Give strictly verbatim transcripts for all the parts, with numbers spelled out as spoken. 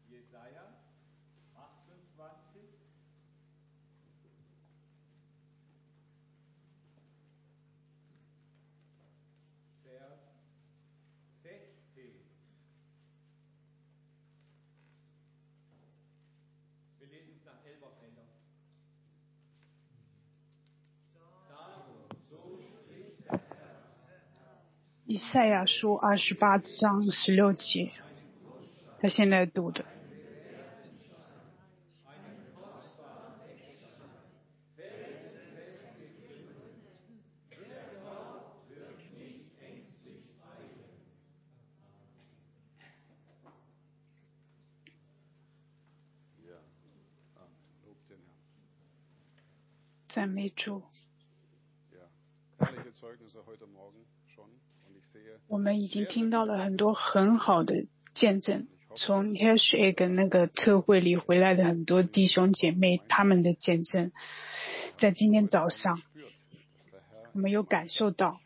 以赛亚书二十八章十六节，他现在读的。赞美主。我们已经听到了很多很好的见证，从 Hirsch 那个特会里回来的很多弟兄姐妹，他们的见证，在今天早上，我们有感受到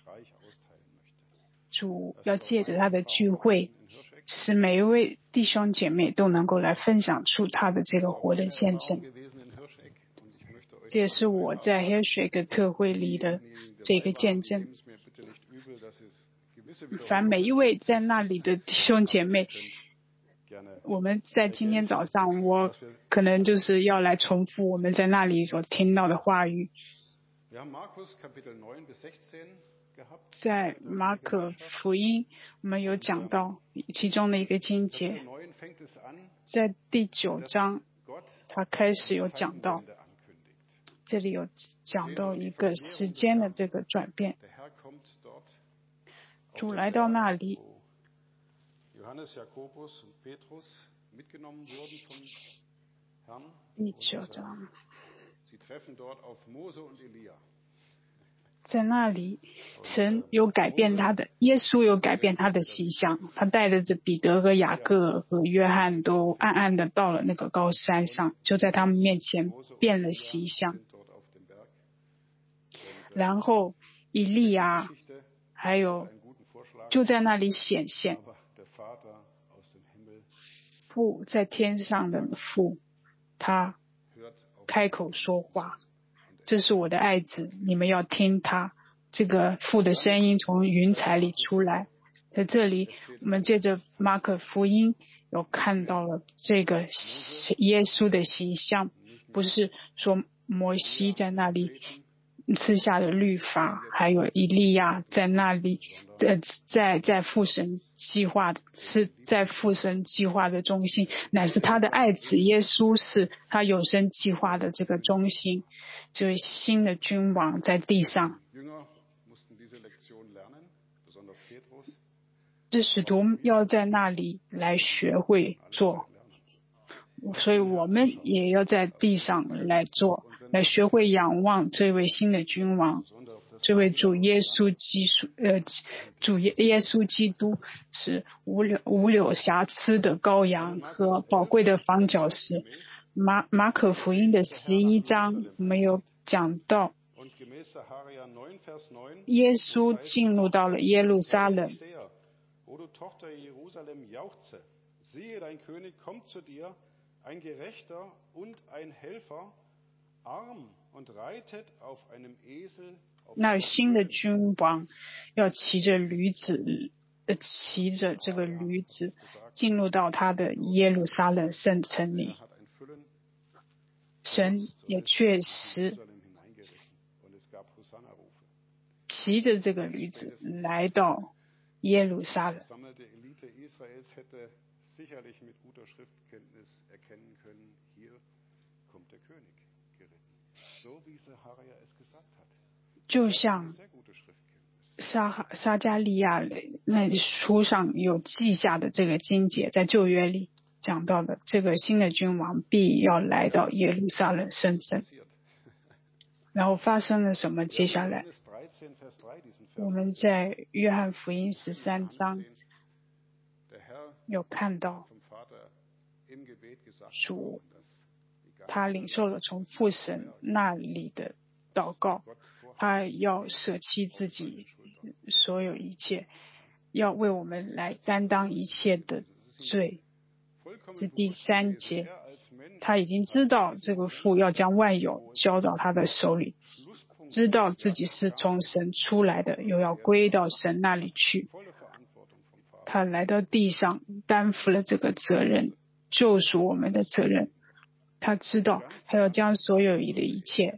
主要借着他的聚会，使每一位弟兄姐妹都能够来分享出他的这个活的见证。这也是我在 Hirsch 特会里的这个见证。凡每一位在那里的弟兄姐妹，我们在今天早上，我可能就是要来重复我们在那里所听到的话语。在马可福音，我们有讲到其中的一个经节，在第九章，他开始有讲到，这里有讲到一个时间的这个转变。主来到那里，第九章，在那里，神有改变他的，耶稣有改变他的形象，他带着着彼得和雅各和约翰都暗暗的到了那个高山上，就在他们面前变了形象。然后以利亚还有就在那里显现，父在天上的父，他开口说话，这是我的爱子，你们要听他。这个父的声音从云彩里出来。在这里我们借着马可福音有看到了这个耶稣的形象，不是说摩西在那里赐下的律法，还有以利亚在那里呃在在父神计划是在父神计划的中心，乃是他的爱子耶稣是他有生计划的这个中心，这位新的君王在地上。这使徒要在那里来学会做，所以我们也要在地上来做，来学会仰望这位新的君王，这位主耶稣基督，呃，主耶耶稣基督是无柳无柳瑕疵的羔羊和宝贵的房角石。马马可福音的十一章没有讲到，耶稣进入到了耶路撒冷。 O du Tochter Jerusalem, jauchze, siehe, dein König kommt zu dir, ein Gerechter und ein Helfer, arm und reitet auf einem Esel. 那新的君王要骑着驴子，呃，骑着这个驴子进入到他的耶路撒冷圣城里。神也确实骑着这个驴子来到耶路撒冷。就像撒撒加利亚那书上有记下的这个经节，在旧约里讲到的，这个新的君王必要来到耶路撒冷圣城。然后发生了什么？接下来我们在约翰福音十三章有看到主他领受了从父神那里的祷告，他要舍弃自己所有一切，要为我们来担当一切的罪。 这第三节，他已经知道这个父要将万有交到他的手里，知道自己是从神出来的，又要归到神那里去。他来到地上，担负了这个责任，救赎我们的责任。他知道他要将所有的一切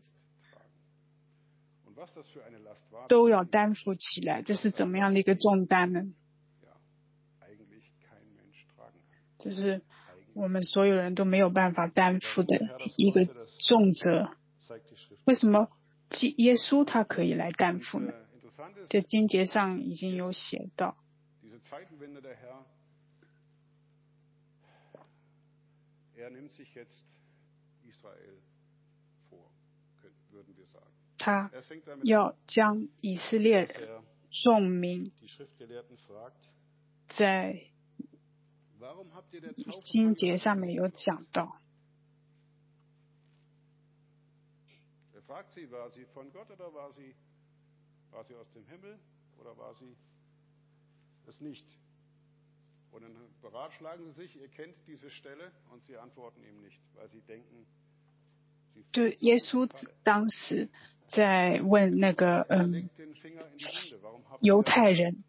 都要担负起来，这是怎么样的一个重担呢？这是我们所有人都没有办法担负的一个重责。为什么耶稣他可以来担负呢？在经节上已经有写到。他要将以色列众民在经节上面有讲到。 Und dann beratschlagen sie sich, ihr kennt diese Stelle, und sie antworten ihm nicht, weil sie denken, 就耶稣当时在问那个嗯犹太人，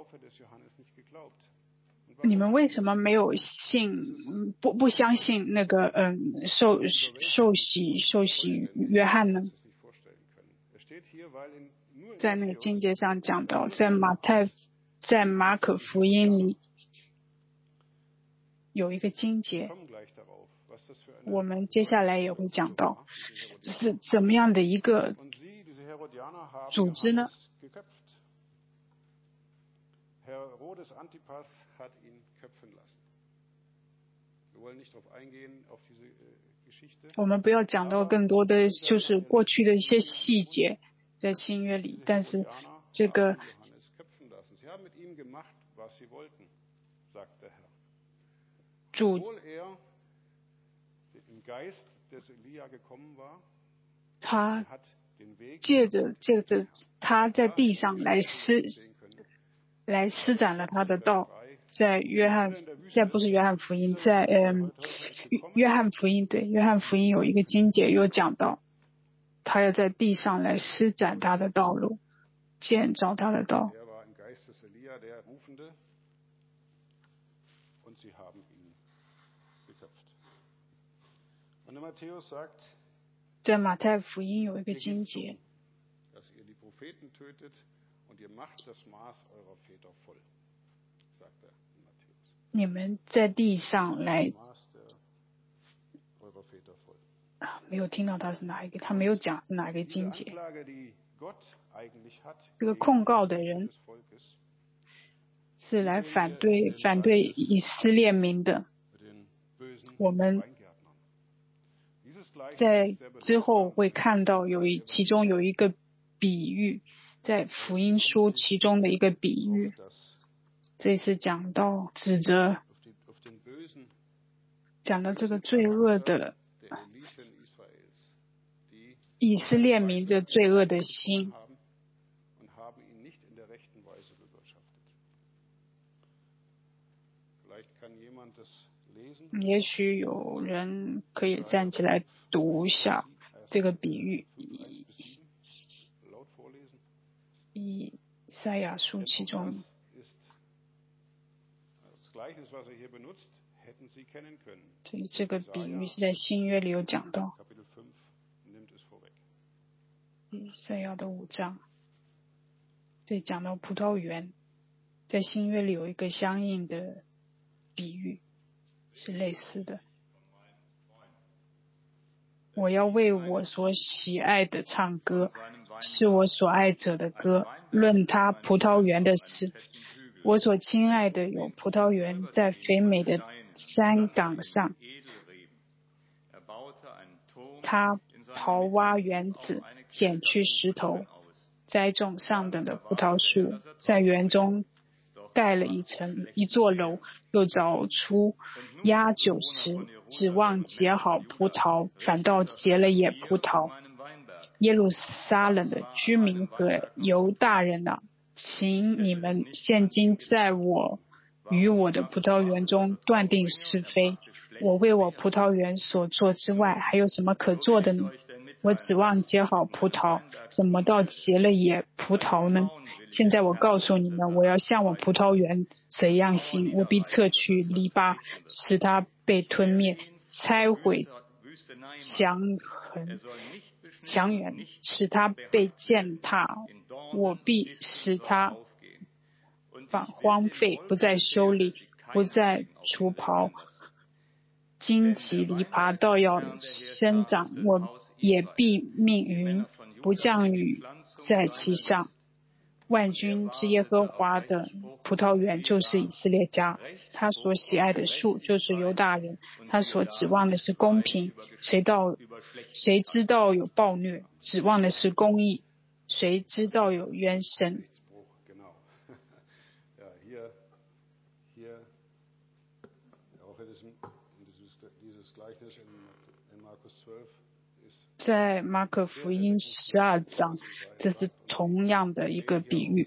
你们为什么没有信不不相信那个嗯受受洗受洗约翰呢？在那个经节上讲到，在马太在马可福音里有一个经节，我们接下来也会讲到，是怎么样的一个组织呢？我们不要讲到更多的就是过去的一些细节在新约里，但是这个主他借着借着他在地上来施来施展了他的道，在约翰在不是约翰福音，在嗯约翰福音对约翰福音有一个经节有讲到，他要在地上来施展他的道路，建造他的道。在马太福音有一个经节，你们在地上来，没有听到他是哪一个，他没有讲是哪一个经节。这个控告的人是来反对反对以色列民的。我们在之后会看到有一其中有一个比喻，在福音书其中的一个比喻，这是讲到指责，讲到这个罪恶的以色列民的罪恶的心。也许有人可以站起来读一下这个比喻，以赛亚书其中。所以这个比喻是在新约里有讲到，以赛亚的五章，这讲到葡萄园，在新约里有一个相应的比喻，是类似的。我要为我所喜爱的唱歌，是我所爱者的歌，论他葡萄园的事。我所亲爱的有葡萄园，在肥美的山岗上，他刨挖园子，剪去石头，栽种上等的葡萄树，在园中盖了一层一座楼，又凿出压酒石，指望结好葡萄，反倒结了野葡萄。耶路撒冷的居民和犹大人啊，请你们现今在我于我的葡萄园中断定是非。我为我葡萄园所做之外，还有什么可做的呢？我指望结好葡萄，怎么到结了野葡萄呢？现在我告诉你们，我要向我葡萄园怎样行，我必撤去篱笆，使它被吞灭，拆毁墙横墙垣，使它被践踏。我必使它反荒废，不再修理，不再除刨。荆棘篱笆倒要生长，我也必命云不降雨在其上。万军之耶和华的葡萄园就是以色列家，他所喜爱的树就是犹大人，他所指望的是公平。谁道谁知道有暴虐？指望的是公义。谁知道有冤声？在马可福音十二章，这是同样的一个比喻。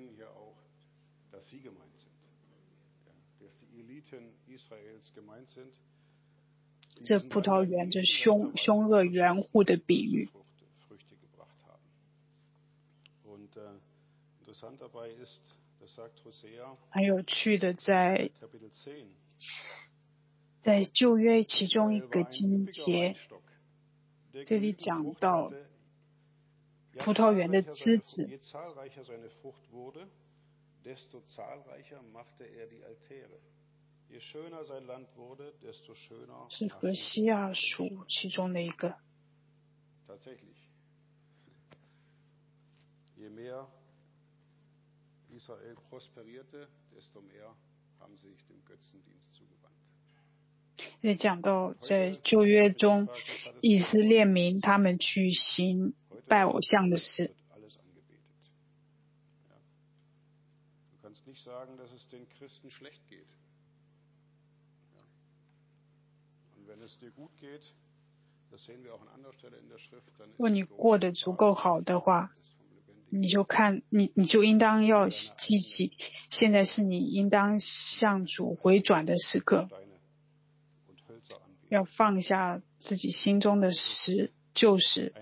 这葡萄园，这凶凶恶园户的比喻。很有趣的在，在旧约其中一个经节，这里讲到葡萄园的枝子，是何西阿书其中的一个。也讲到在旧约中，以色列民他们去行拜偶像的事。如果你过得足够好的话，你就看你，你就应当要记起，现在是你应当向主回转的时刻，要放下自己心中的事，旧事。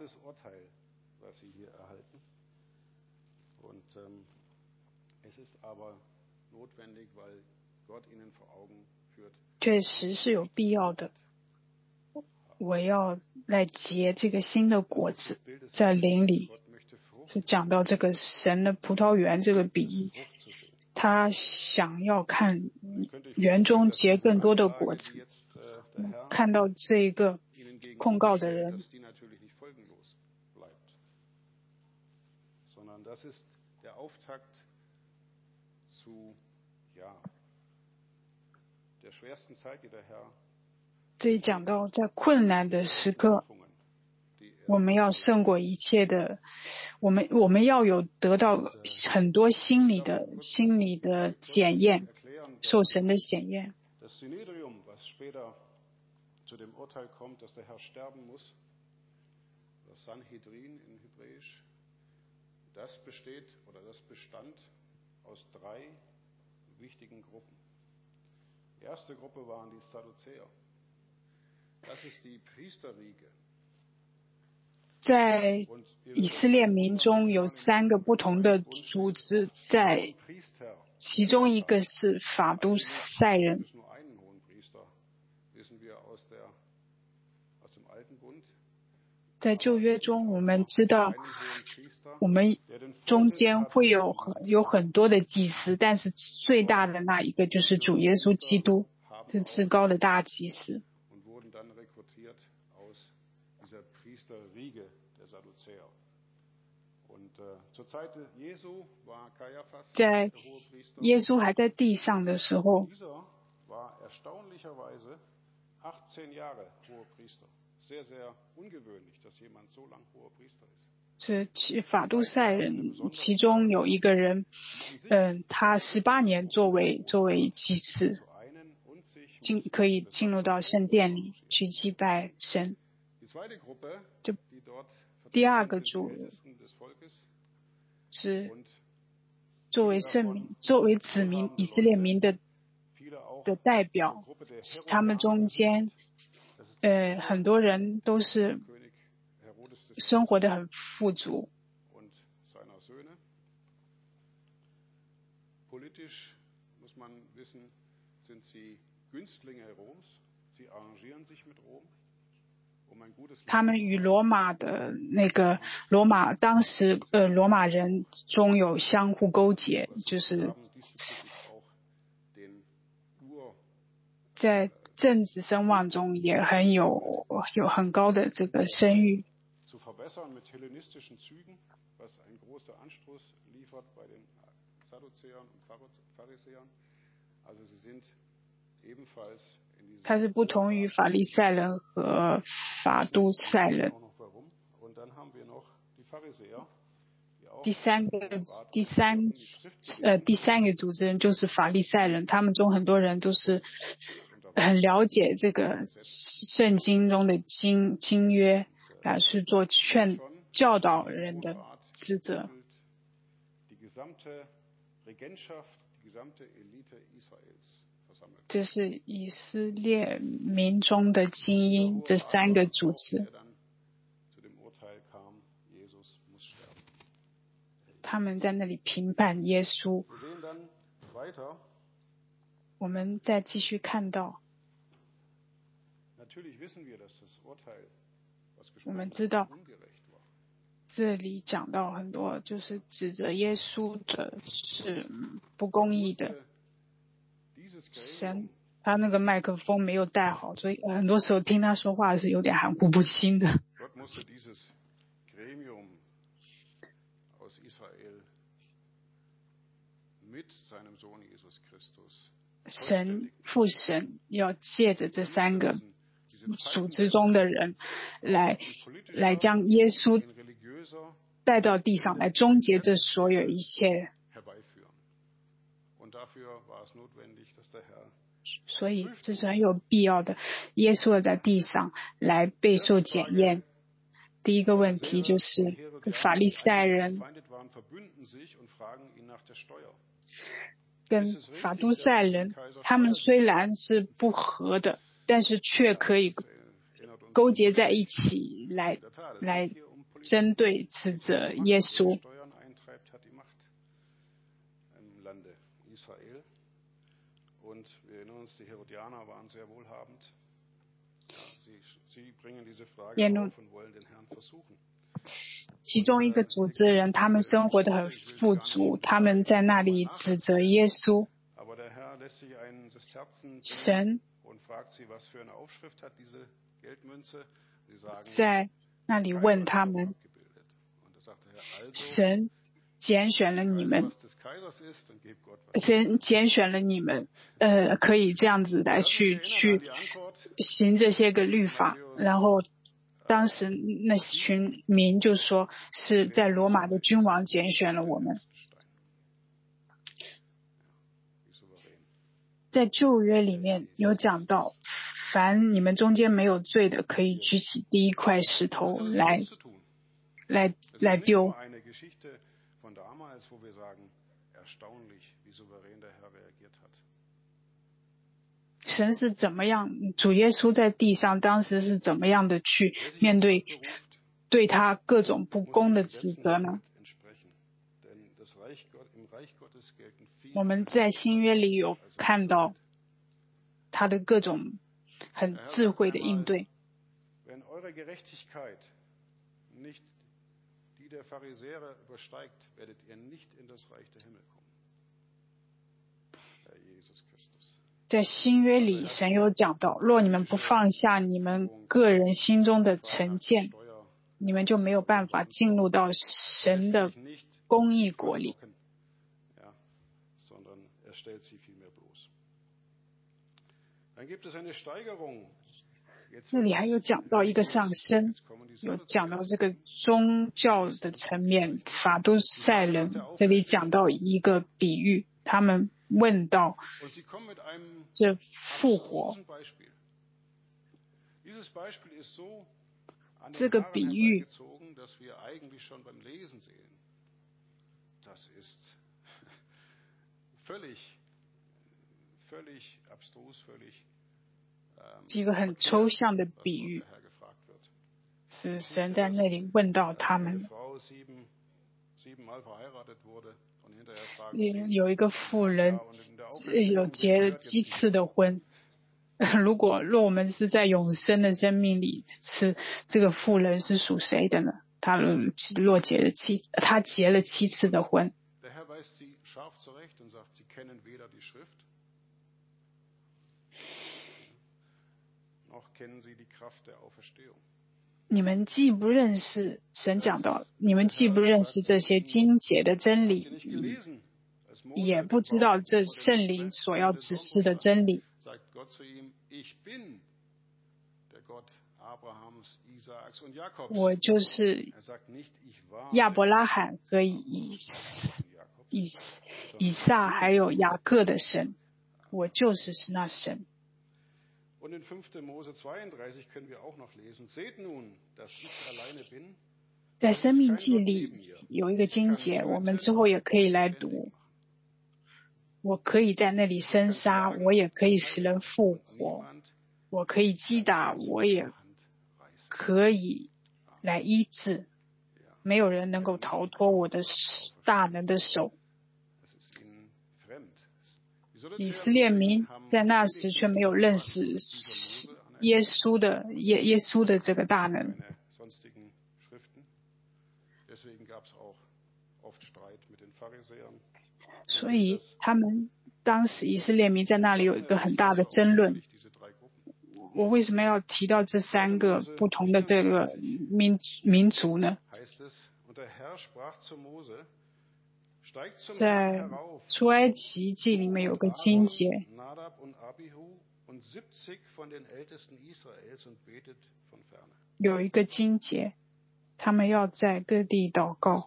确实是有必要的。我要来结这个新的果子，在灵里。是讲到这个神的葡萄园这个比喻，他想要看园中结更多的果子。看到这一个控告的人，这里讲到在困难的时刻，我们要胜过一切的，我们我们要有得到很多心理的心理的检验，受神的检验。在以色列民中有三个不同的组织，在其中一个是法都赛人。在旧约中，我们知道我们中间会有很有很多的祭司，但是最大的那一个就是主耶稣基督，是至高的大祭司。在耶稣还在地上的时候，是其法都赛人，其中有一个人，嗯，他十八年作为作为祭司，进可以进入到圣殿里去祭拜神。就第二个组是作为圣民，作为子民以色列民的的代表，他们中间，呃，很多人都是生活的很富足。 Politisch muss man wissen, sind sie Günstlinge Roms. Sie arrangieren sich mit Rom. 他们与罗马的那个罗马当时呃罗马人中有相互勾结，就是在政治声望中也很有有很高的这个声誉。它是不同于法利赛人和法都赛人。第三个第三呃第三个组织人就是法利赛人，他们中很多人都是很了解这个圣经中的经经约，来是做劝教导人的职责。这是以色列民中的精英，这三个组织，他们在那里评判耶稣。我们再继续看到，我们知道这里讲到很多就是指责耶稣的是不公义的。神他那个麦克风没有带好，所以很多时候听他说话是有点含糊不清的。神父神要借着这三个组织中的人来来将耶稣带到地上，来终结这所有一切。所以这是很有必要的，耶稣在地上来备受检验。第一个问题就是法利赛人跟法都赛人，他们虽然是不和的，但是却可以勾结在一起来来针对指责耶稣。 Und wir erinnern uns, die Herodianer waren sehr wohlhabend. Sie, sie bringen diese Frage auf und wollen den Herrn versuchen. 其中一个组织人，他们生活得很富足，他们在那里指责耶稣。神在那里问他们，神拣选了你们，神拣选了你们，呃，可以这样子来去去行这些个律法。然后当时那群民就说是在罗马的君王拣选了我们。在旧约里面有讲到，凡你们中间没有罪的，可以举起第一块石头来来来丢。神是怎么样，主耶稣在地上当时是怎么样的去面对对他各种不公的指责呢？我们在新约里有看到他的各种很智慧的应对。在新约里，神有讲到，若你们不放下你们个人心中的成见，你们就没有办法进入到神的公义国里。这里还有讲到一个上升，有讲到这个宗教的层面，法都赛人这里讲到一个比喻，他们问到这复活，这个比喻一个很抽象的比喻，是神在那里问到他们。有一个妇人有结了七次的婚，如果若我们是在永生的生命里，是这个妇人是属谁的呢？他若结了七，他结了七次的婚。你们既不认识神讲到，你们既不认识这些经节的真理，也不知道这圣灵所要指示的真理。我就是亚伯拉罕和以以以撒还有雅各的神，我就是是那神。在生命记里有一个经节，我们之后也可以来读。我可以在那里生杀，我也可以使人复活，我可以击打，我也可以来医治，没有人能够逃脱我的大能的手。以色列民在那时却没有认识耶稣的耶耶稣的这个大能，所以他们当时以色列民在那里有一个很大的争论。我为什么要提到这三个不同的这个民民族呢？在出埃及记里面有个经节，有一个经节，他们要在各地祷告。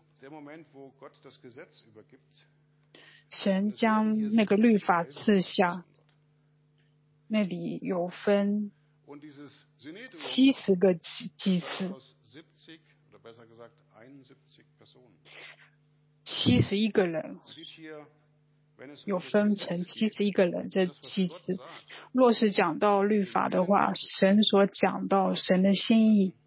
神将那个律法赐下，那里有分七十个祭司，七十一个人，有分成七十一个人这祭司。若是讲到律法的话，神所讲到神的心意，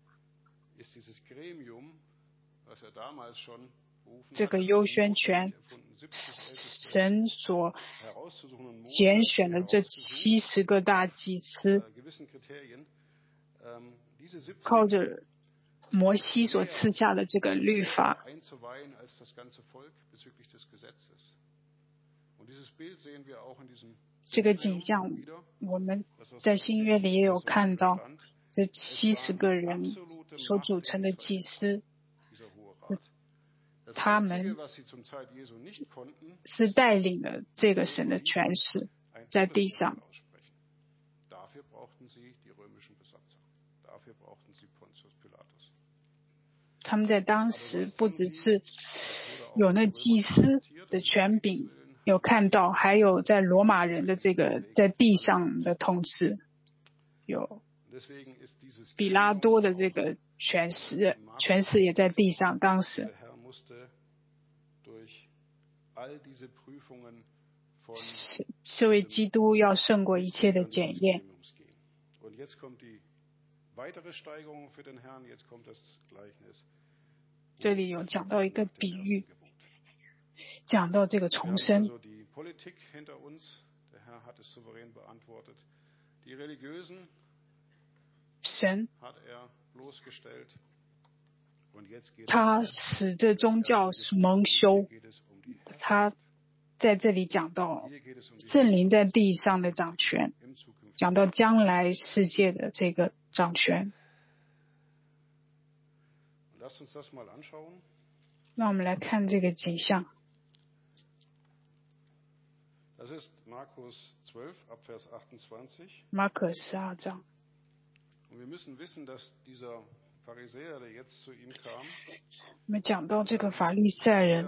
这个优先权，神所拣选的这七十个大祭司，靠着摩西所赐下的这个律法，这个景象我们在新约里也有看到，这七十个人所组成的祭司，他们是带领了这个神的权势在地上。他们在当时不只是有那祭司的权柄有看到，还有在罗马人的这个在地上的统治，有比拉多的这个权势，权势也在地上。当时是这位基督要胜过一切的检验。这里有讲到一个比喻，讲到这个重生。神他使这宗教蒙羞，他在这里讲到圣灵在地上的掌权，讲到将来世界的这个掌权。让我们来看这个景象。马可十二章。我们讲到这个法利赛人，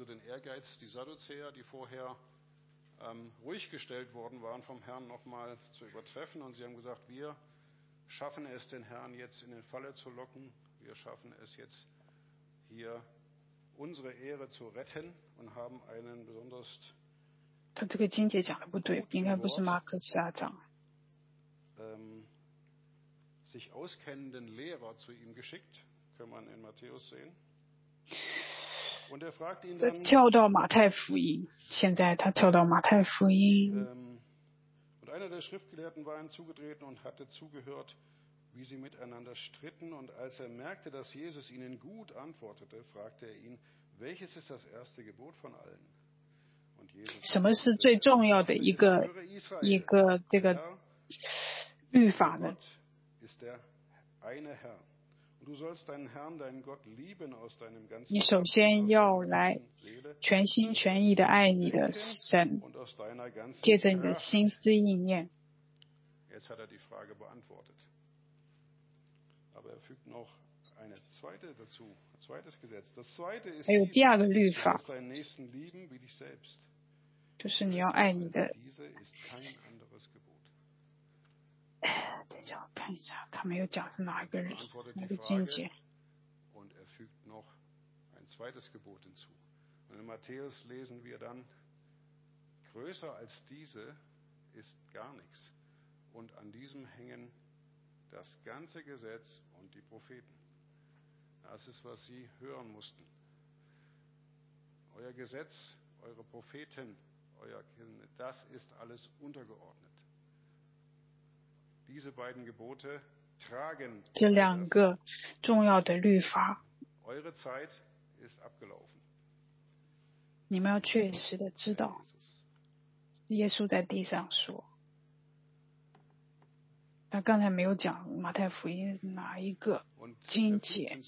schaffen es, den Herrn jetzt in den Falle zu locken. Wir schaffen es jetzt, hier unsere Ehre zu retten und haben einen besonders 他这个经节讲的不对，应该不是马可十二章。 ähm, sich auskennenden Lehrer zu ihm geschickt, kann man in Matthäus sehen. Und er fragt ihn 再 dann, 跳到马太福音，现在他跳到马太福音。 ähm, und einer der Schriftgelehrten war ihm zugetreten und hatte zugehört, wie sie miteinander stritten. Und als er merkte, dass Jesus ihnen gut antwortete, fragte er ihn, welches ist das erste Gebot von allen? 什么是最重要的一个一个这个律法呢？你首先要来全心全意的爱你的神，借着你的心思意念。还有第二个律法，就是你要爱你的。等一下，我看一下，他没有讲是哪一个人，哪个经节。 In Matthäus lesen wir dann, größer als diese ist gar nichts. Und an diesem hängen das ganze Gesetz und die Propheten. Das ist, was sie hören mussten. Euer Gesetz, eure Propheten, euer Kind, das ist alles untergeordnet. Diese beiden Gebote tragen 这两个重要的律法。 Eure Zeit ist abgelaufen. 你们要确实的知道，耶稣在地上说，他刚才没有讲马太福音哪一个经节，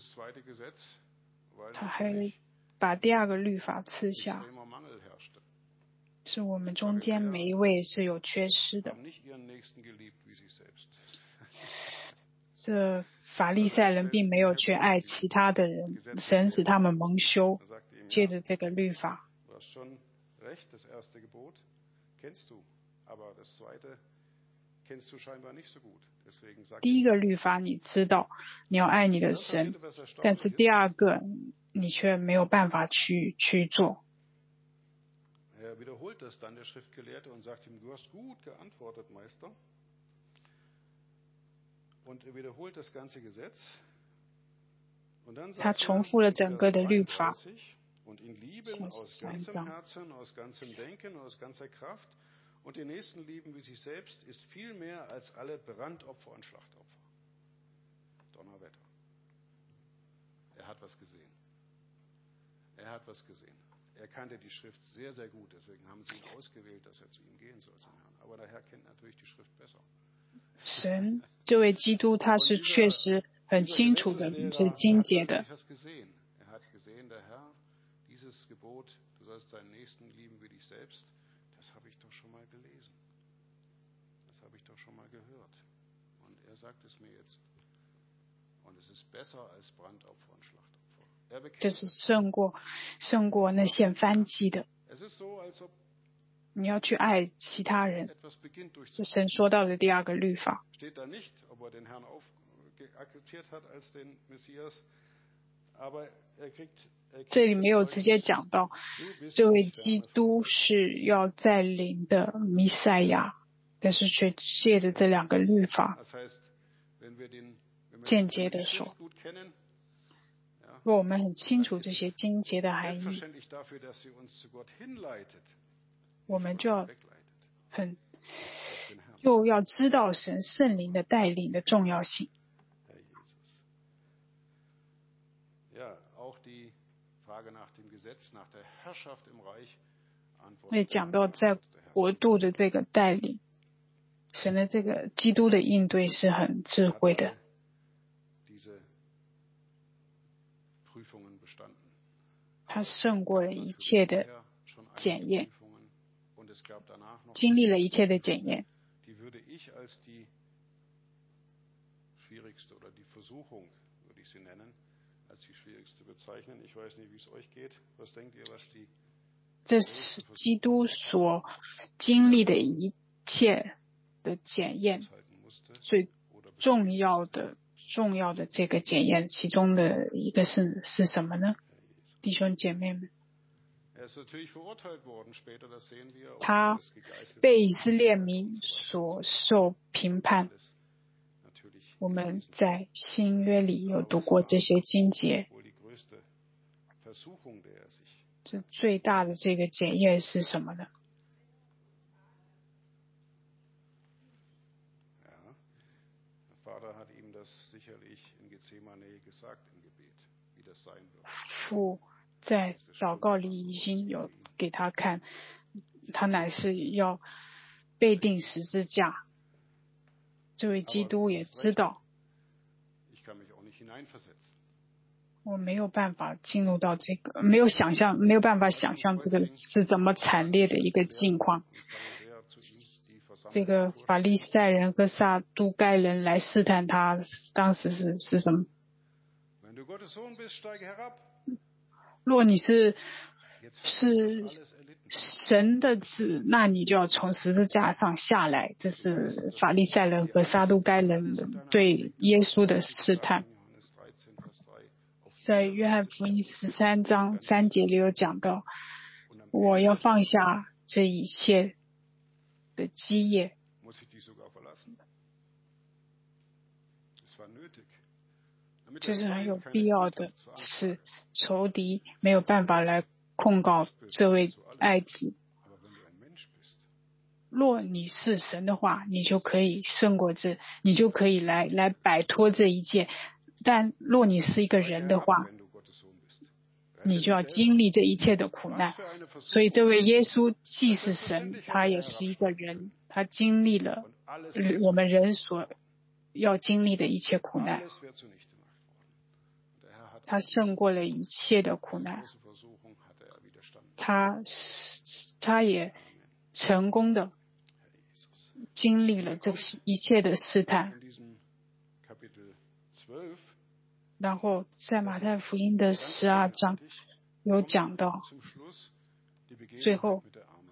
他还把第二个律法赐下，是我们中间每一位是有缺失的。这法利赛人并没有去爱其他的人，神使他们蒙羞。 借着这个律法，第一个律法你知道，你要爱你的神，但是第二个你却没有办法去去做。他重复了整个的律法。 Und ihn lieben aus ganzem Herzen, aus ganzem Denken, aus ganzer Kraft und den Nächsten lieben wie sich selbst ist viel mehr als alle Brandopfer und Schlachtopfer. Donnerwetter. Er hat was gesehen. Er hat was gesehen. Er kannte die Schrift sehr, sehr gut, deswegen haben sie ihn ausgewählt, dass er zu ihm gehen soll, zum Herrn. Aber der Herr kennt natürlich die Schrift besser. 神这位基督他是确实很清楚的，是经节的。 Dieses Gebot, du sollst deinen Nächsten lieben wie dich selbst, das habe ich doch schon mal gelesen. Das habe ich doch schon mal gehört. Und er sagt es mir jetzt. Und es ist besser als Brandopfer und Schlachtopfer. 这是胜过胜过那献燔祭的。你要去爱其他人。这神说到的第二个律法。 Steht da nicht, ob er den Herrn akzeptiert hat als den Messias, aber er kriegt 这里没有直接讲到，这位基督是要在临的弥赛亚，但是却借着这两个律法，间接的说，若我们很清楚这些经节的含义，我们就要很又要知道神圣灵的带领的重要性。 也讲到在国度的这个带领，神的这个基督的应对是很智慧的。他胜过了一切的检验，经历了一切的检验。 这是基督所经历的一切的检验，最重要的、重要的这个检验，其中的一个是是什么呢？弟兄姐妹们， 他被以色列民所受评判。我们在新约里有读过这些经节。这最大的这个检验是什么呢？父在祷告里已经有给他看，他乃是要被钉十字架。这位基督也知道，我没有办法进入到这个，没有想象，没有办法想象这个是怎么惨烈的一个境况。这个法利赛人和撒都该人来试探他，当时是是什么？若你是是神的子，那你就要从十字架上下来。这是法利赛人和撒都该人对耶稣的试探。在约翰福音十三章三节里有讲到，我要放下这一切的基业。这是很有必要的，是仇敌没有办法来控告这位爱子。若你是神的话，你就可以胜过这，你就可以来来摆脱这一切。但若你是一个人的话，你就要经历这一切的苦难。所以这位耶稣既是神，他也是一个人，他经历了我们人所要经历的一切苦难。他胜过了一切的苦难，他他也成功的经历了这一切的试探。然后在马太福音的十二章有讲到，最后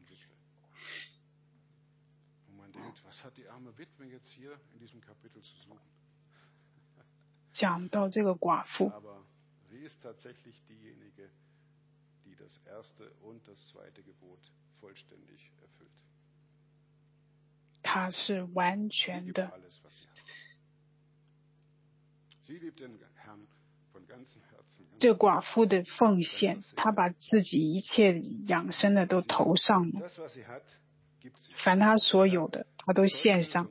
讲到这个寡妇，她是完全的，这寡妇的奉献，她把自己一切养生的都投上了，凡她所有的，她都献上。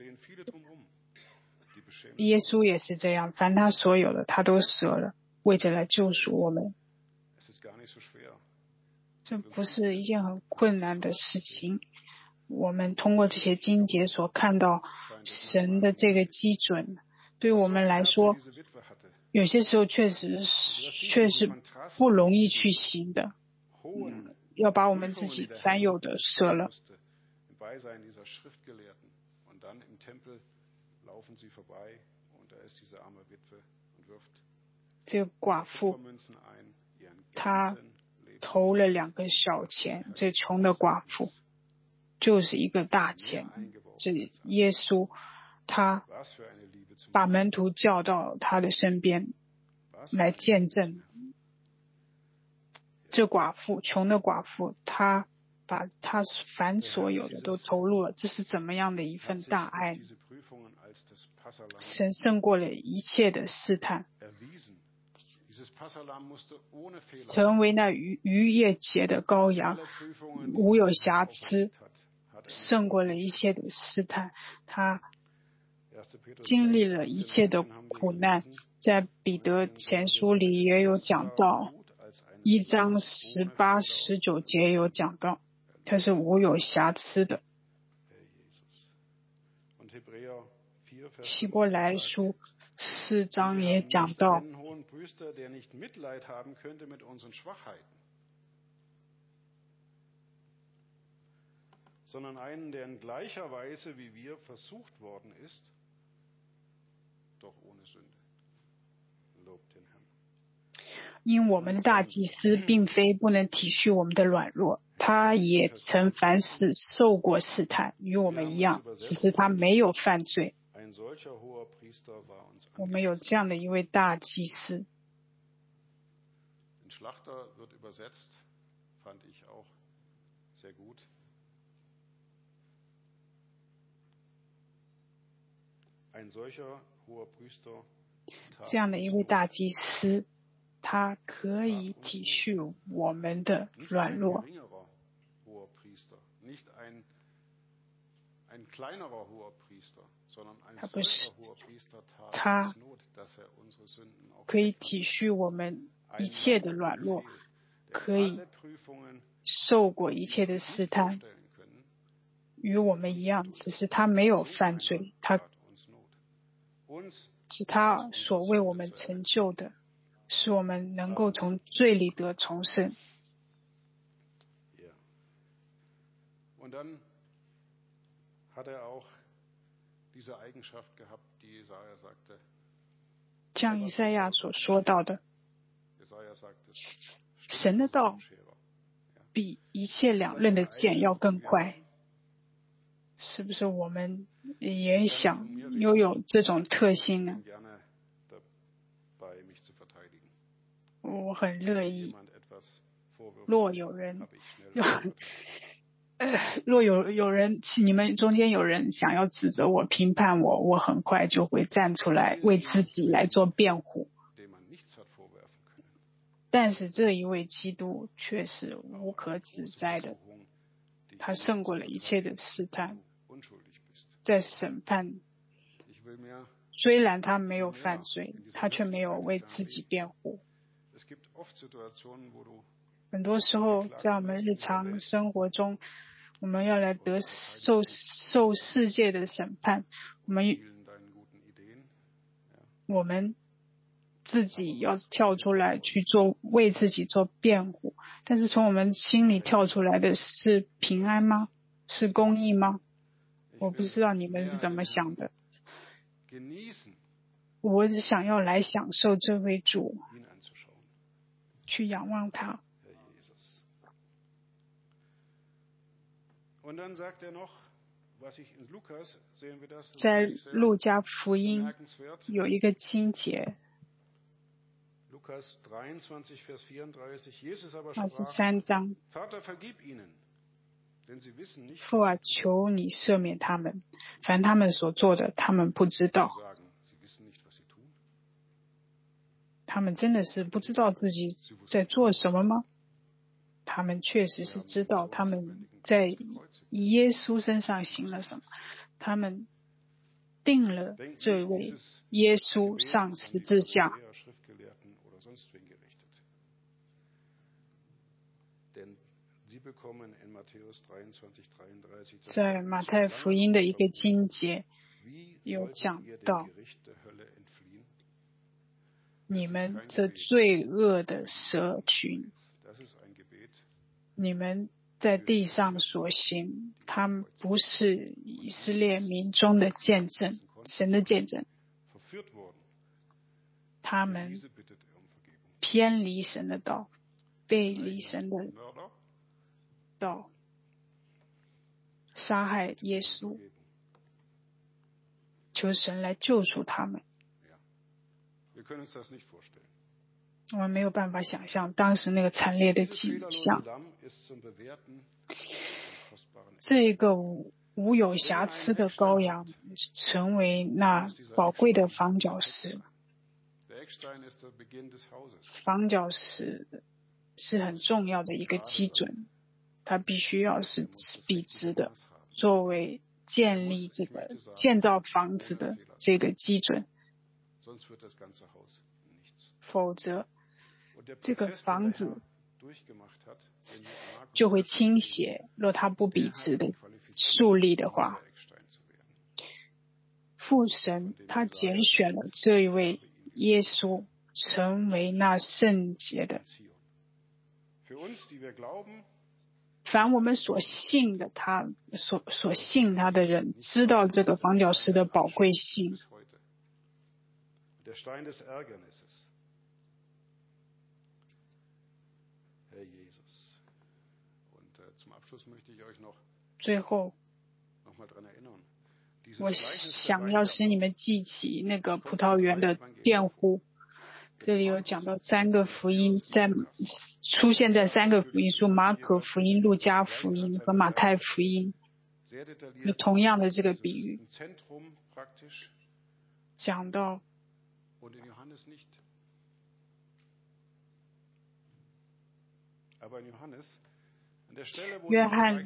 耶稣也是这样，凡他所有的，他都舍了，为着来救赎我们。这不是一件很困难的事情。我们通过这些经节所看到神的这个基准，对我们来说，有些时候确实确实不容易去行的。嗯，要把我们自己凡有的舍了。这个寡妇，她投了两个小钱，这穷的寡妇就是一个大钱。这耶稣他把门徒叫到他的身边来见证。这寡妇，穷的寡妇，她把她凡所有的都投入了，这是怎么样的一份大爱？神胜过了一切的试探，成为那逾逾越节的羔羊，无有瑕疵，胜过了一切的试探。他经历了一切的苦难，在彼得前书里也有讲到，一章十八、十九节有讲到，他是无有瑕疵的。希伯来书四章也讲到，因我们的大祭司并非不能体恤我们的软弱，他也曾凡事受过试探，与我们一样，只是他没有犯罪。我们有这样的一位大祭司。 fand ich auch sehr gut. Ein solcher hoher Priester 这样的一位大祭司，他可以体恤我们的软弱。他不是，他可以体恤我们一切的软弱，可以受过一切的试探，与我们一样，只是他没有犯罪，他是他所为我们成就的，使我们能够从罪里得重生。 Und dann hat er auch diese Eigenschaft gehabt, die Jesaja sagte. 像以赛亚所说到的，神的道比一切两刃的剑要更快。是不是我们也想拥有这种特性呢？我很乐意。若有人有呃，若有有人，你们中间有人想要指责我、评判我，我很快就会站出来为自己来做辩护。但是这一位基督却是无可指摘的，他胜过了一切的试探。在审判，虽然他没有犯罪，他却没有为自己辩护。很多时候，在我们日常生活中，我们要来得受受世界的审判，我们我们自己要跳出来去做为自己做辩护，但是从我们心里跳出来的是平安吗？是公义吗？我不知道你们是怎么想的。我只想要来享受这位主，去仰望他。在路加福音有一个经节，二十三章，父啊，求你赦免他们，凡他们所做的，他们不知道。他们真的是不知道自己在做什么吗？他们确实是知道他们在耶稣身上行了什么，他们定了这位耶稣上十字架。在马太福音的一个经节有讲到，你们这罪恶的蛇群，你们在地上所行，他们不是以色列民中的见证，神的见证，他们偏离神的道，背离神的道，杀害耶稣，求神来救赎他们。我们没有办法想象当时那个惨烈的景象。这个无有瑕疵的羔羊成为那宝贵的房角石。房角石是很重要的一个基准，它必须要是笔直的，作为建立这个建造房子的这个基准。否则这个房子就会倾斜，若它不笔直的竖立的话。父神他拣选了这一位耶稣成为那圣洁的，凡我们所信的他所所信他的人知道这个房角石的宝贵性。最后，我想要使你们记起那个葡萄园的佃户， 这里有讲到三个福音在出现在三个福音书：马可福音、路加福音和马太福音，有同样的这个比喻，讲到约翰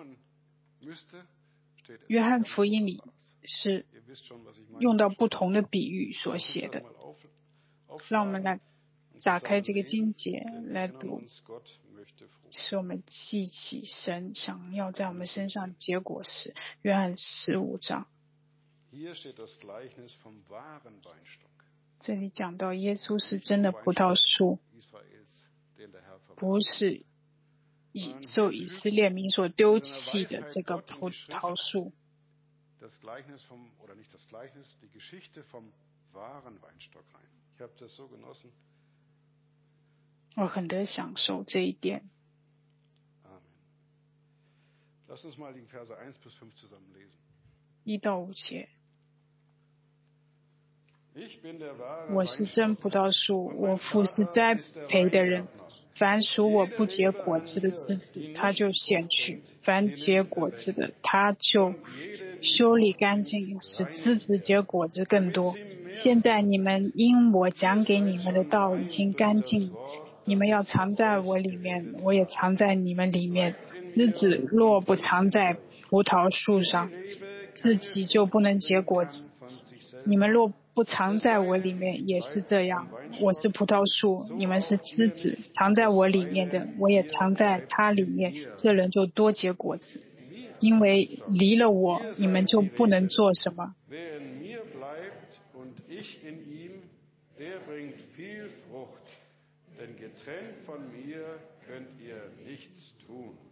约翰福音里是用到不同的比喻所写的。让我们来打开这个经节来读，使我们记起神想要在我们身上结果时。约翰十五章，这里讲到耶稣是真的葡萄树，不是以受以色列民所丢弃的这个葡萄树。我很得享受这一点。一到五节，我是真葡萄树，我父是栽培的人。凡属我不结果子的枝子，他就剪去；凡结果子的，他就修理干净，使枝子结果子更多。现在你们因我讲给你们的道已经干净，你们要藏在我里面，我也藏在你们里面。枝子若不藏在葡萄树上，自己就不能结果子。你们若不藏在我里面，也是这样。我是葡萄树，你们是枝子，藏在我里面的，我也藏在他里面，这人就多结果子。因为离了我，你们就不能做什么。 denn getrennt von mir könnt ihr nichts tun.